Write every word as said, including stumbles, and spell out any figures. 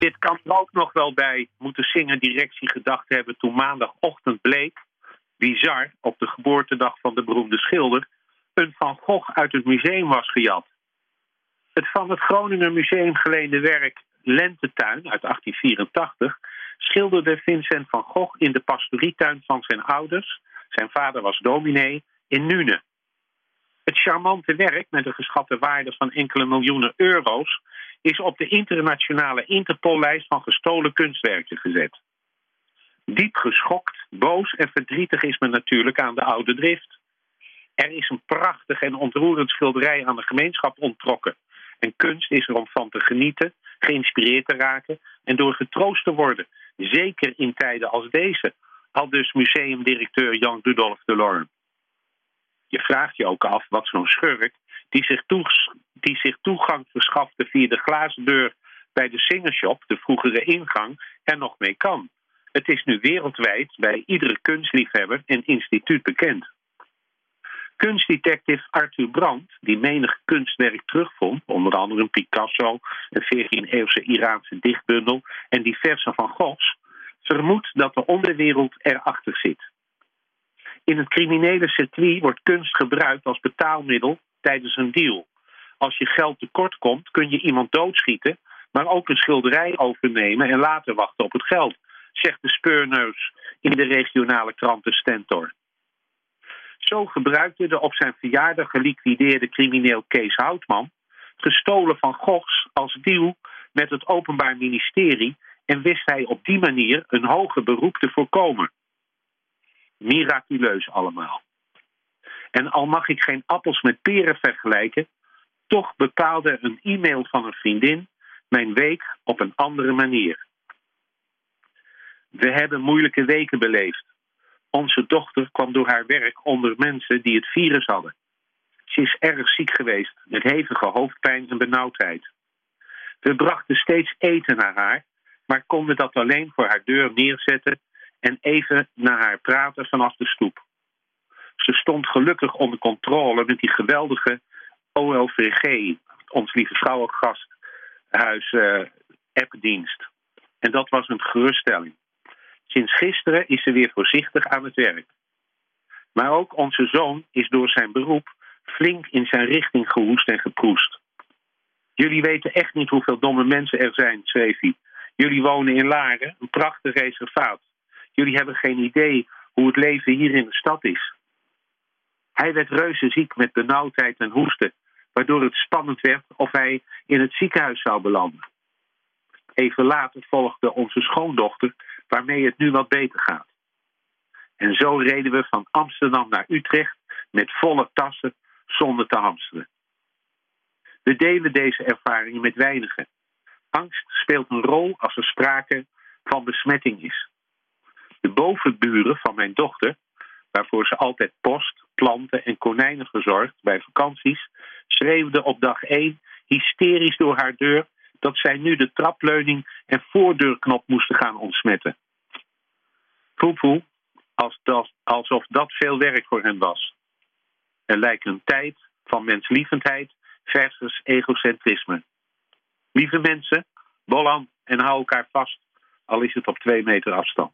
Dit kan er ook nog wel bij, moet de Singer-directie gedacht hebben toen maandagochtend bleek, bizar, op de geboortedag van de beroemde schilder, een Van Gogh uit het museum was gejat. Het van het Groninger Museum geleende werk Lentetuin uit achttien vierentachtig schilderde Vincent van Gogh in de pastorietuin van zijn ouders, zijn vader was dominee, in Nune. Het charmante werk, met een geschatte waarde van enkele miljoenen euro's, is op de internationale Interpollijst van gestolen kunstwerken gezet. Diep geschokt, boos en verdrietig is men natuurlijk aan de oude drift. Er is een prachtig en ontroerend schilderij aan de gemeenschap onttrokken. En kunst is er om van te genieten, geïnspireerd te raken en door getroost te worden. Zeker in tijden als deze, aldus museumdirecteur Jan Rudolf Delorme. Je vraagt je ook af wat zo'n schurk, die zich, toeg- die zich toegang verschafte via de glazen deur bij de Singershop, de vroegere ingang, er nog mee kan. Het is nu wereldwijd bij iedere kunstliefhebber en instituut bekend. Kunstdetective Arthur Brandt, die menig kunstwerk terugvond, onder andere een Picasso, een veertiende-eeuwse Iraanse dichtbundel en diverse Van Goghs, vermoedt dat de onderwereld erachter zit. In het criminele circuit wordt kunst gebruikt als betaalmiddel tijdens een deal. Als je geld tekort komt, kun je iemand doodschieten, maar ook een schilderij overnemen en later wachten op het geld, zegt de speurneus in de regionale krant De Stentor. Zo gebruikte de op zijn verjaardag geliquideerde crimineel Kees Houtman gestolen Van Goghs als deal met het Openbaar Ministerie en wist hij op die manier een hoger beroep te voorkomen. Miraculeus allemaal. En al mag ik geen appels met peren vergelijken, toch bepaalde een e-mail van een vriendin mijn week op een andere manier. We hebben moeilijke weken beleefd. Onze dochter kwam door haar werk onder mensen die het virus hadden. Ze is erg ziek geweest, met hevige hoofdpijn en benauwdheid. We brachten steeds eten naar haar, maar konden dat alleen voor haar deur neerzetten en even naar haar praten vanaf de stoep. Ze stond gelukkig onder controle met die geweldige O L V G, ons Lieve Vrouwengasthuis uh, appdienst. En dat was een geruststelling. Sinds gisteren is ze weer voorzichtig aan het werk. Maar ook onze zoon is door zijn beroep flink in zijn richting gehoest en geproest. Jullie weten echt niet hoeveel domme mensen er zijn, schreef hij. Jullie wonen in Laren, een prachtig reservaat. Jullie hebben geen idee hoe het leven hier in de stad is. Hij werd reuze ziek met benauwdheid en hoesten, waardoor het spannend werd of hij in het ziekenhuis zou belanden. Even later volgde onze schoondochter, waarmee het nu wat beter gaat. En zo reden we van Amsterdam naar Utrecht met volle tassen zonder te hamsteren. We delen deze ervaringen met weinigen. Angst speelt een rol als er sprake van besmetting is. De bovenburen van mijn dochter, waarvoor ze altijd post, planten en konijnen verzorgt bij vakanties, schreeuwden op dag één hysterisch door haar deur dat zij nu de trapleuning en voordeurknop moesten gaan ontsmetten. Poepoe, als dat, alsof dat veel werk voor hen was. Er lijkt een tijd van menslievendheid versus egocentrisme. Lieve mensen, bol aan en hou elkaar vast, al is het op twee meter afstand.